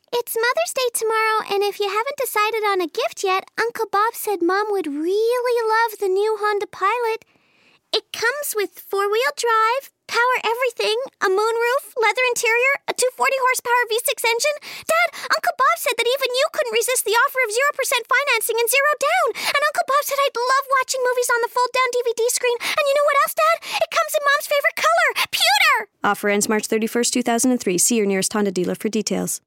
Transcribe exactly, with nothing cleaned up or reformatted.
It's Mother's Day tomorrow, and if you haven't decided on a gift yet, Uncle Bob said Mom would really love the new Honda Pilot. It comes with four-wheel drive, power everything, a moonroof, leather interior, a two hundred forty horsepower V six engine. Dad, Uncle Bob said that even you couldn't resist the offer of zero percent financing and zero down. And Uncle Bob said I'd love watching movies on the fold-down D V D screen. And you know what else, Dad? It comes in Mom's favorite color, pewter! Offer ends March thirty-first, two thousand three. See your nearest Honda dealer for details.